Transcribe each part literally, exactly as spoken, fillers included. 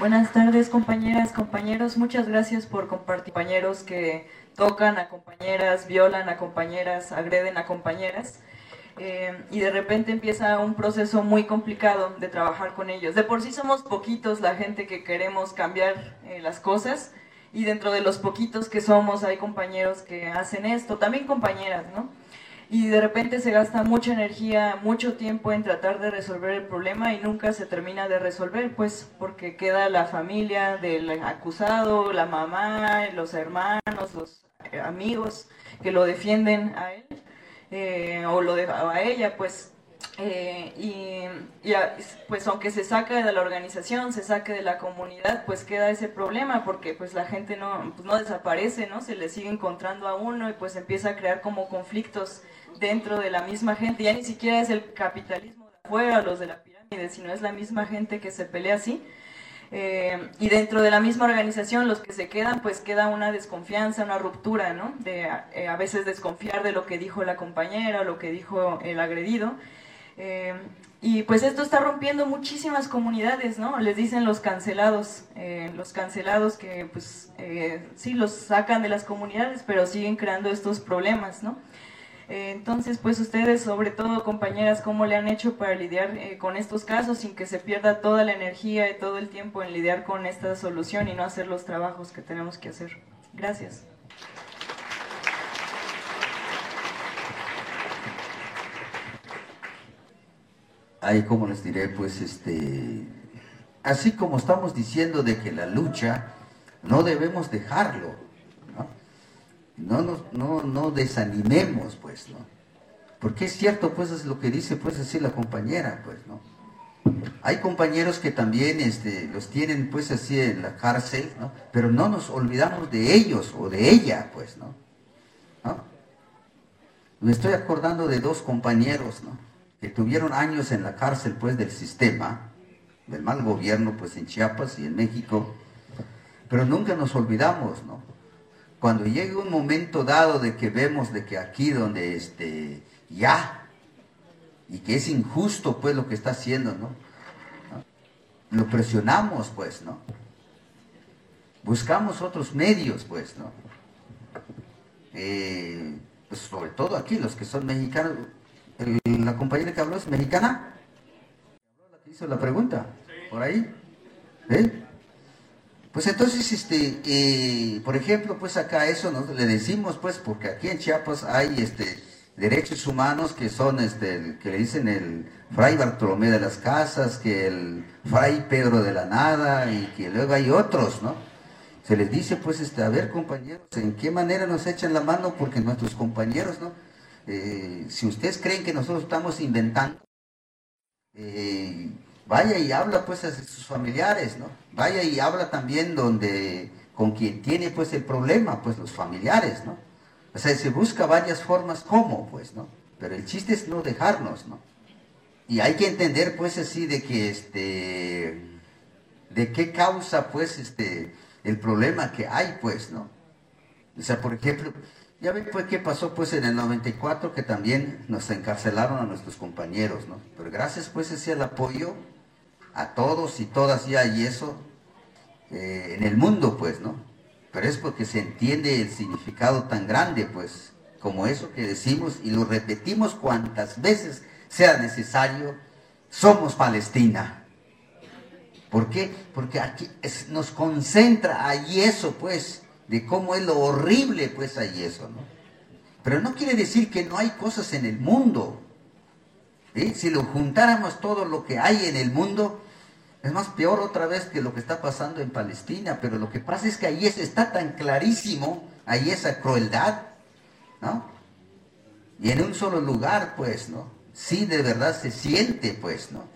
Buenas tardes, compañeras, compañeros. Muchas gracias por compartir. Compañeros que tocan a compañeras, violan a compañeras, agreden a compañeras. Eh, y de repente empieza un proceso muy complicado de trabajar con ellos. De por sí somos poquitos la gente que queremos cambiar eh, las cosas, y dentro de los poquitos que somos hay compañeros que hacen esto, también compañeras, ¿no? Y de repente se gasta mucha energía, mucho tiempo en tratar de resolver el problema y nunca se termina de resolver, pues porque queda la familia del acusado, la mamá, los hermanos, los amigos que lo defienden a él, eh, o lo de, a ella, pues. Eh, y, y a, pues aunque se saque de la organización, se saque de la comunidad, pues queda ese problema, porque pues la gente no, pues no desaparece, ¿no? Se le sigue encontrando a uno y pues empieza a crear como conflictos dentro de la misma gente. Ya ni siquiera es el capitalismo de afuera, los de la pirámide, sino es la misma gente que se pelea así. Eh, y dentro de la misma organización, los que se quedan, pues queda una desconfianza, una ruptura, ¿no? De eh, a veces desconfiar de lo que dijo la compañera o lo que dijo el agredido. Eh, y pues esto está rompiendo muchísimas comunidades, ¿no? Les dicen los cancelados, eh, los cancelados que pues eh, sí los sacan de las comunidades, pero siguen creando estos problemas, ¿no? Eh, entonces, pues ustedes, sobre todo compañeras, ¿cómo le han hecho para lidiar eh, con estos casos sin que se pierda toda la energía y todo el tiempo en lidiar con esta solución y no hacer los trabajos que tenemos que hacer? Gracias. Ahí, como les diré, pues, este, así como estamos diciendo de que la lucha no debemos dejarlo, ¿no? No, nos- no, no desanimemos, pues, ¿no? Porque es cierto, pues, es lo que dice, pues, así la compañera, pues, ¿no? Hay compañeros que también, este, los tienen, pues, así en la cárcel, ¿no? Pero no nos olvidamos de ellos o de ella, pues, ¿no? ¿No? Me estoy acordando de dos compañeros, ¿no? Que tuvieron años en la cárcel, pues, del sistema, del mal gobierno, pues, en Chiapas y en México, pero nunca nos olvidamos, ¿no? Cuando llegue un momento dado de que vemos de que aquí donde, este, ya, y que es injusto, pues, lo que está haciendo, ¿no? ¿No? Lo presionamos, pues, ¿no? Buscamos otros medios, pues, ¿no? Eh, pues, sobre todo aquí, los que son mexicanos. El- la compañera que habló es mexicana, la que hizo la pregunta, por ahí. ¿Eh? Pues entonces, este, eh, por ejemplo, pues acá eso nos le decimos, pues, porque aquí en Chiapas hay, este, derechos humanos que son, este, el- que le dicen el Fray Bartolomé de las Casas, que el Fray Pedro de la Nada, y que luego hay otros, ¿no? Se les dice, pues, este, a ver, compañeros, ¿en qué manera nos echan la mano? Porque nuestros compañeros, ¿no? Eh, si ustedes creen que nosotros estamos inventando, eh, vaya y habla pues a sus familiares, ¿no? Vaya y habla también donde, con quien tiene pues el problema, pues los familiares, ¿no? O sea, se busca varias formas cómo, pues, ¿no? Pero el chiste es no dejarnos, ¿no? Y hay que entender pues así de que este, de qué causa pues este, el problema que hay, pues, ¿no? O sea, por ejemplo, ya ven pues qué pasó pues en el noventa y cuatro, que también nos encarcelaron a nuestros compañeros, ¿no? Pero gracias pues ese el apoyo a todos y todas ya y eso eh, en el mundo, pues, ¿no? Pero es porque se entiende el significado tan grande, pues, como eso que decimos y lo repetimos cuantas veces sea necesario: somos Palestina. ¿Por qué? Porque aquí es, nos concentra ahí eso, pues, de cómo es lo horrible, pues, ahí eso, ¿no? Pero no quiere decir que no hay cosas en el mundo. ¿Sí? Si lo juntáramos todo lo que hay en el mundo, es más peor otra vez que lo que está pasando en Palestina. Pero lo que pasa es que ahí es, está tan clarísimo, ahí esa crueldad, ¿no? Y en un solo lugar, pues, ¿no? Sí, de verdad se siente, pues, ¿no?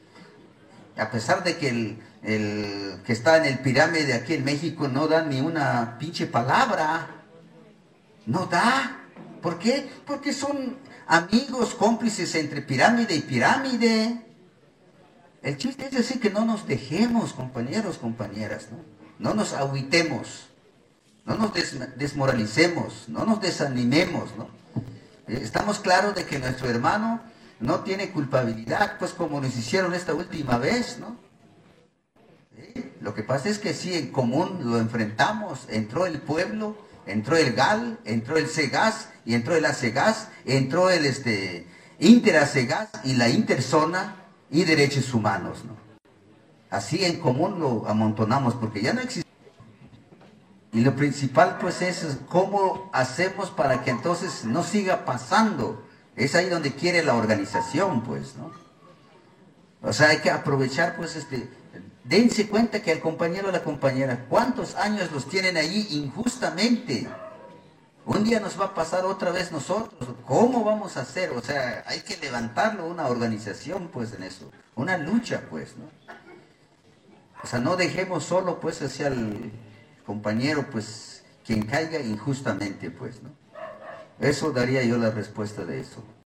A pesar de que el, el que está en el pirámide aquí en México no da ni una pinche palabra, no da. ¿Por qué? Porque son amigos, cómplices entre pirámide y pirámide. El chiste es decir que no nos dejemos, compañeros, compañeras, ¿no? No nos agüitemos, no nos des desmoralicemos, no nos desanimemos, ¿no? Eh, Estamos claros de que nuestro hermano no tiene culpabilidad, pues como nos hicieron esta última vez, ¿no? ¿Sí? Lo que pasa es que sí, en común lo enfrentamos. Entró el pueblo, entró el G A L, entró el SEGAS, y entró el ASEGAS, entró el este, INTER-ASEGAS y la Interzona y Derechos Humanos, ¿no? Así en común lo amontonamos, porque ya no existe. Y lo principal pues es cómo hacemos para que entonces no siga pasando. Es ahí donde quiere la organización, pues, ¿no? O sea, hay que aprovechar, pues, este, dense cuenta que el compañero o la compañera, ¿cuántos años los tienen ahí injustamente? Un día nos va a pasar otra vez nosotros. ¿Cómo vamos a hacer? O sea, hay que levantarlo, una organización, pues, en eso. Una lucha, pues, ¿no? O sea, no dejemos solo, pues, hacia el compañero, pues, quien caiga injustamente, pues, ¿no? Eso daría yo la respuesta de eso.